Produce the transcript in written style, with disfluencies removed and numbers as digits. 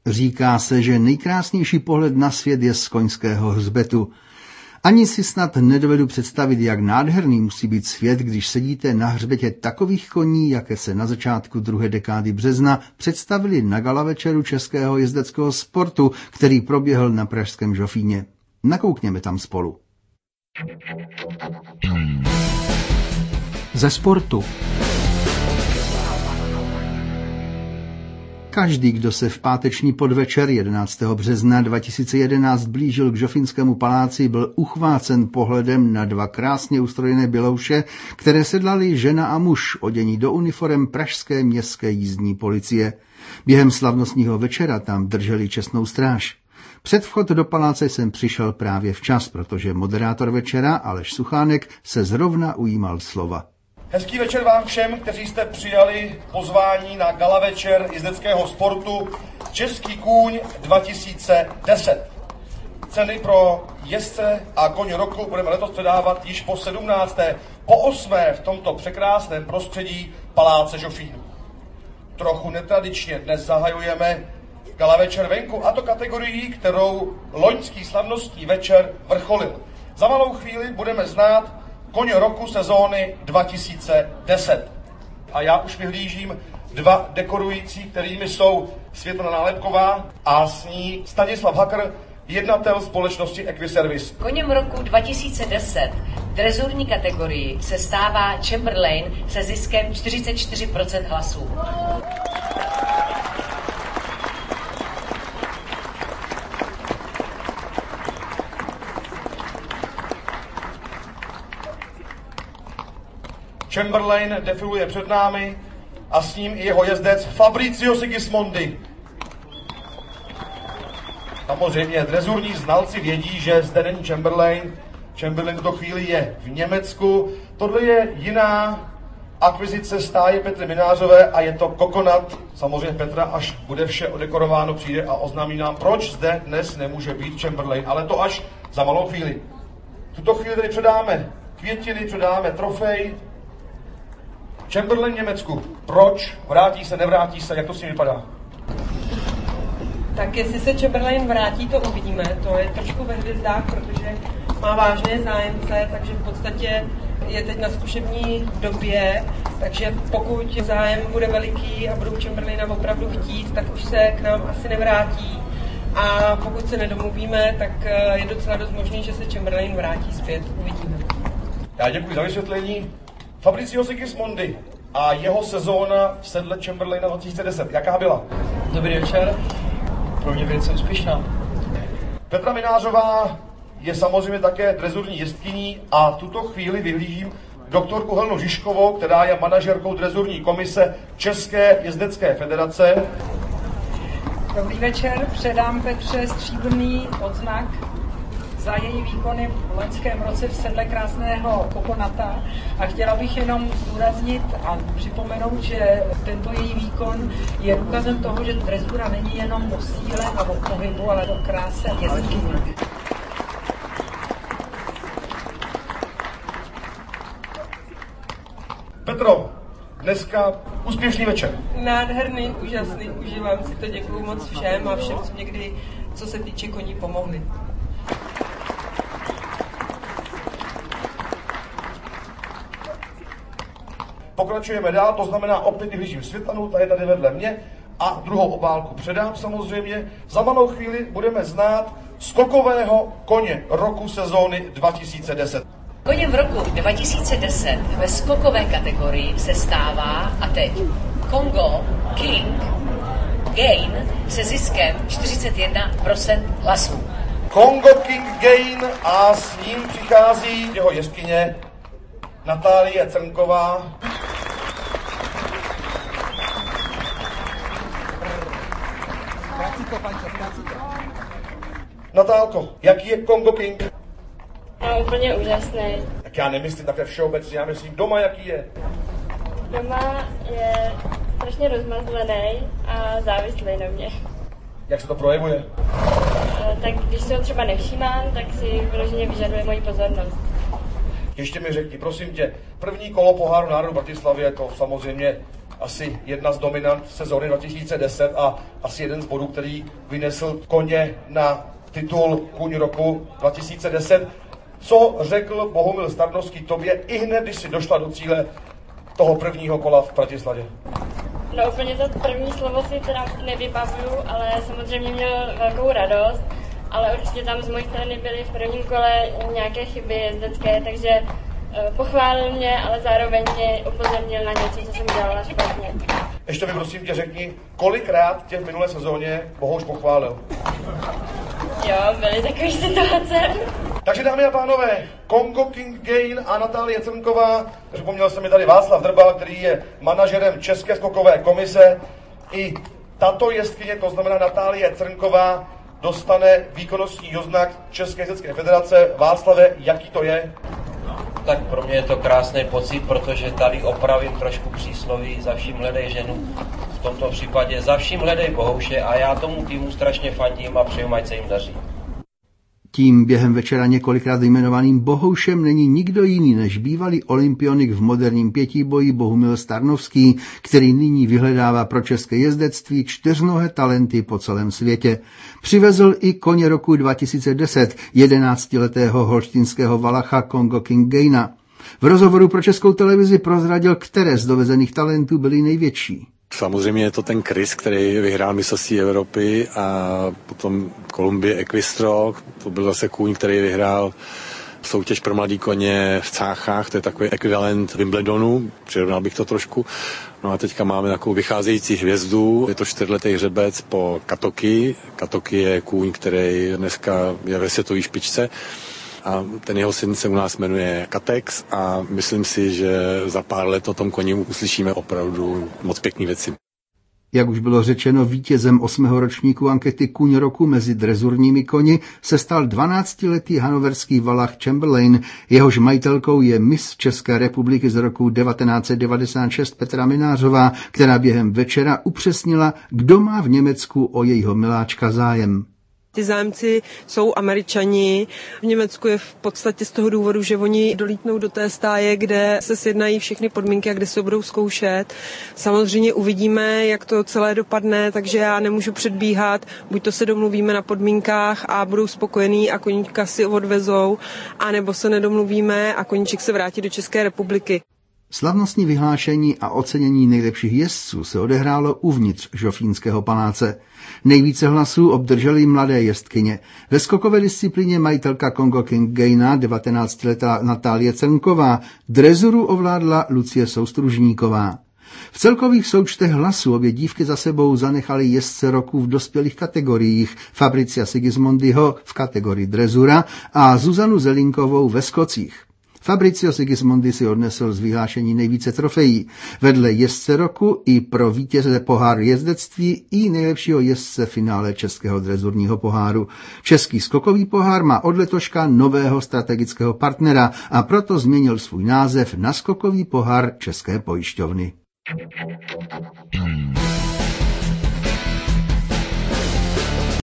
Říká se, že nejkrásnější pohled na svět je z koňského hřbetu. Ani si snad nedovedu představit, jak nádherný musí být svět, když sedíte na hřbetě takových koní, jaké se na začátku druhé dekády března představili na gala večeru českého jezdeckého sportu, který proběhl na pražském Žofíně. Nakoukněme tam spolu. Ze sportu. Každý, kdo se v páteční podvečer 11. března 2011 blížil k Žofínskému paláci, byl uchvácen pohledem na dva krásně ustrojené bělouše, které sedlali žena a muž odění do uniforem pražské městské jízdní policie. Během slavnostního večera tam drželi čestnou stráž. Před vchod do paláce jsem přišel právě včas, protože moderátor večera Aleš Suchánek se zrovna ujímal slova. Hezký večer vám všem, kteří jste přijali pozvání na gala večer jezdeckého sportu Český kůň 2010. Ceny pro jezdce a koň roku budeme letos předávat již po 17. po 8. v tomto překrásném prostředí Paláce Žofín. Trochu netradičně dnes zahajujeme gala večer venku, a to kategorií, kterou loňský slavnostní večer vrcholil. Za malou chvíli budeme znát koň roku sezóny 2010. A já už vyhlížím dva dekorující, kterými jsou Světlana Nálepková a s ní Stanislav Hakr, jednatel společnosti Equiservice. Koněm roku 2010 v drezurní kategorii se stává Chamberlain se ziskem 44% hlasů. Chamberlain defiluje před námi a s ním i jeho jezdec Fabrizio Sigismondi. Samozřejmě drezurní znalci vědí, že zde není Chamberlain. Chamberlain v tuto chvíli je v Německu. Tohle je jiná akvizice stáje Petry Minářové a je to Coconut. Samozřejmě Petra, až bude vše odekorováno, přijde a oznámí nám, proč zde dnes nemůže být Chamberlain, ale to až za malou chvíli. V tuto chvíli tady předáme květiny, předáme trofej. Chamberlain v Německu. Proč? Vrátí se, nevrátí se? Jak to s ním vypadá? Tak jestli se Chamberlain vrátí, to uvidíme. To je trošku ve hvězdách, protože má vážné zájemce, takže v podstatě je teď na zkušební době, takže pokud zájem bude veliký a budou Chamberlaina opravdu chtít, tak už se k nám asi nevrátí. A pokud se nedomluvíme, tak je docela dost možný, že se Chamberlain vrátí zpět. Uvidíme. Já děkuji za vysvětlení. Fabrizio Sigismondi a jeho sezóna v sedle Chamberlaina 2010. Jaká byla? Dobrý večer. Pro mě velice úspěšná. Petra Minářová je samozřejmě také drezurní jezdkyní a v tuto chvíli vyhlížím doktorku Helenu Žižkovou, která je manažerkou drezurní komise České jezdecké federace. Dobrý večer, předám Petře stříbrný odznak za její výkony v loňském roce v sedle krásného Coconuta a chtěla bych jenom zdůraznit a připomenout, že tento její výkon je důkazem toho, že drezura není jenom o síle a o pohybu, ale o kráse jezdkyně. Petro, dneska úspěšný večer. Nádherný, úžasný, užívám si to, děkuju moc všem a všem, co někdy, co se týče koní, pomohli. Pokračujeme dál, to znamená opět vyhlížím Světlanu, ta je tady vedle mě a druhou obálku předám samozřejmě. Za malou chvíli budeme znát skokového koně roku sezóny 2010. Koněm roku 2010 ve skokové kategorii se stává a teď Congo King Gain se ziskem 41% hlasů. Congo King Gain a s ním přichází jeho jezdkyně Natálie Crnková. Natálko, jaký je Congo King? Úplně úžasný. Tak já nemyslím také všeobecně, já myslím doma, jaký je. Doma je strašně rozmazlený a závislý na mě. Jak se to projevuje? Tak když se ho třeba nevšímám, tak si vyloženě vyžaduje moji pozornost. Ještě mi řekni, prosím tě, první kolo poháru národů v Bratislavě, to samozřejmě asi jedna z dominant sezóny 2010 a asi jeden z bodů, který vynesl koně na titul Kůň roku 2010. Co řekl Bohumil Starnovský tobě ihned, když si došla do cíle toho prvního kola v Bratislavě? No úplně to první slovo si teda nevybavuju, ale samozřejmě měl velkou radost, ale určitě tam z mojí strany byly v prvním kole nějaké chyby jezdecké, takže pochválil mě, ale zároveň mě upozornil na něco, co jsem dělala špatně. Ještě mi prosím tě řekni, kolikrát tě v minulé sezóně Bohouš pochválil? Jo, byly takové situace. Takže dámy a pánové, Congo King Gain a Natálie Crnková, připomněl jsem mi tady Václav Drbal, který je manažerem České skokové komise. I tato jezdkyně, to znamená Natálie Crnková, dostane výkonnostní odznak České jezdecké federace. Václave, jaký to je? Tak pro mě je to krásný pocit, protože tady opravím trošku přísloví za vším hledej ženu. V tomto případě za vším hledej Bohouše a já tomu týmu strašně fandím a přeju, ať se jim daří. Tím během večera několikrát jmenovaným Bohoušem není nikdo jiný než bývalý olympionik v moderním pětiboji Bohumil Starnovský, který nyní vyhledává pro české jezdectví čtyřnohé talenty po celém světě. Přivezl i koně roku 2010, 11letého holštinského valacha Congo King Gaina. V rozhovoru pro Českou televizi prozradil, které z dovezených talentů byly největší. Samozřejmě je to ten Chris, který vyhrál mistrovství Evropy a potom Kolumbie Equistro, to byl zase kůň, který vyhrál soutěž pro mladý koně v Cáchách, to je takový ekvivalent Wimbledonu, přirovnal bych to trošku. No a teďka máme takovou vycházející hvězdu, je to 4letý hřebec po Katoki. Katoki je kůň, který dneska je ve světové špičce. A ten jeho syn se u nás jmenuje Katex a myslím si, že za pár let o tom koni uslyšíme opravdu moc pěkný věci. Jak už bylo řečeno, vítězem 8. ročníku ankety Kůň roku mezi drezurními koni se stal 12letý hanoverský valach Chamberlain. Jehož majitelkou je Miss České republiky z roku 1996 Petra Minářová, která během večera upřesnila, kdo má v Německu o jejího miláčka zájem. Ty zájemci jsou Američani. V Německu je v podstatě z toho důvodu, že oni dolítnou do té stáje, kde se sjednají všechny podmínky a kde se budou zkoušet. Samozřejmě uvidíme, jak to celé dopadne, takže já nemůžu předbíhat. Buď to se domluvíme na podmínkách a budou spokojení a koníčka si odvezou, anebo se nedomluvíme a koníček se vrátí do České republiky. Slavnostní vyhlášení a ocenění nejlepších jezdců se odehrálo uvnitř Žofínského paláce. Nejvíce hlasů obdržely mladé jezdkyně. Ve skokové disciplíně majitelka Congo King Gaina 19letá Natálie Crnková, drezuru ovládla Lucie Soustružníková. V celkových součtech hlasů obě dívky za sebou zanechaly jezdce roku v dospělých kategoriích, Fabricia Sigismondiho v kategorii drezura a Zuzanu Zelinkovou ve skocích. Fabricio Sigismondi si odnesl z vyhlášení nejvíce trofejí. Vedle jezdce roku i pro vítěze pohár jezdectví i nejlepšího jezdce finále Českého drezurního poháru. Český skokový pohár má od letoška nového strategického partnera a proto změnil svůj název na Skokový pohár České pojišťovny.